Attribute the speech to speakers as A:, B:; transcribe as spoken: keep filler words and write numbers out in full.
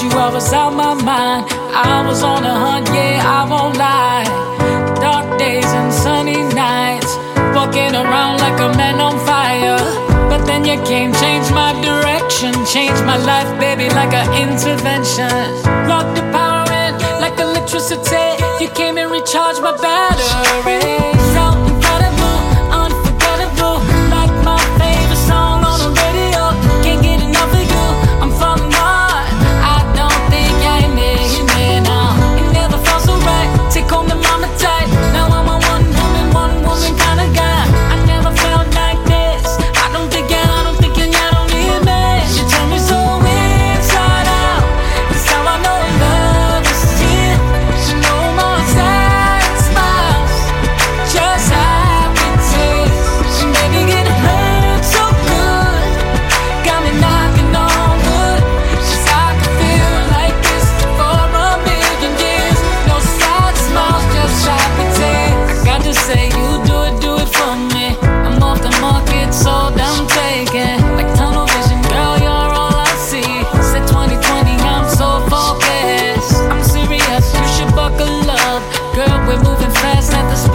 A: you, I was out my mind. I was on a hunt, yeah, I won't lie. Dark days and sunny nights, walking around like a man on fire. But then you came, changed my direction, changed my life, baby, like an intervention. Plugged the power in like electricity. You came and recharged my battery. So incredible, unforgettable, like my favorite song on the radio. Can't get enough of you, I'm falling hard. I don't think I made it now. It never felt so right, take home the mama tight. Now I'm a one woman, one woman kind of guy. I never felt like this. I don't think I, I don't think I, I don't need me. You turn me so inside out. That's how I know love is here. No more sad smiles, just happy tears. And baby, it hurt so good, got me knocking on wood. 'Cause I could feel like this for a million years. No sad smiles, just happy tears. I got to say, you do it, do it for me. I'm off the market, sold, I'm taken. Like tunnel vision, girl, you're all I see. Said twenty twenty, I'm so focused. I'm serious, you should buckle up. Girl, we're moving fast at the